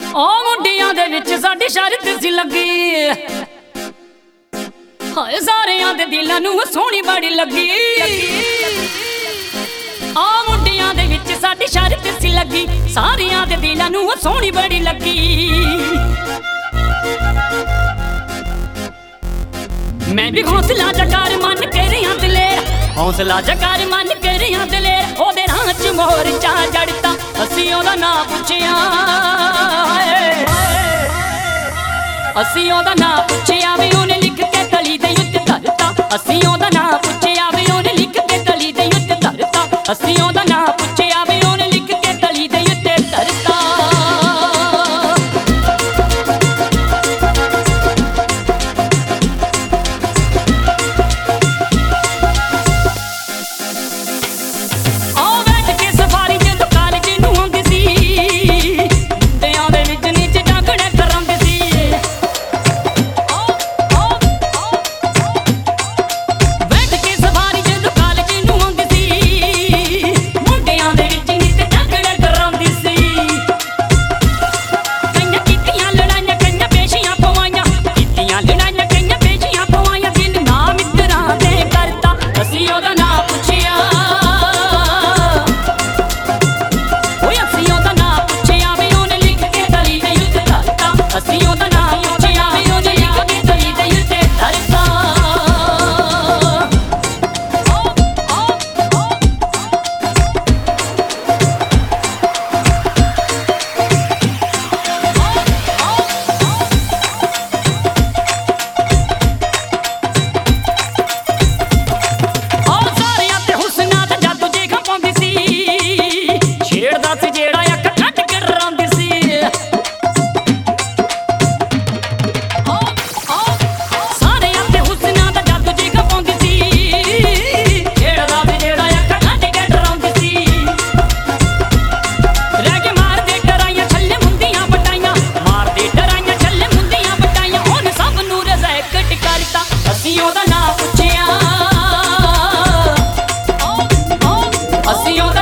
ओ मुंडियां दे विच साडी शर्त सी लगी, हाय सारियां दे दिलां नूं सोहनी बड़ी लगी। आ मुंडियां दे विच साडी शर्त सी लगी, सारियां दे दिलां नूं सोहनी बड़ी लगी। मैं भी हौसला जगार मन के रियां दलेर, हौसला जगार मन के रियां दलेर। ओदे राह च मोर चा जड़ता, असी ओदा नां पुछिया, असी ओदा नां पुछिया वी ओने लिख के तली दे उत्ते धरता। असी ओदा नां पुछिया वी ओने लिख के तली दे उत्ते धरता। असी ओदा नां पुछिया वी ओने लिख के तली दे उत्ते धरता। ਅਸੀਂ ਉਹਦਾ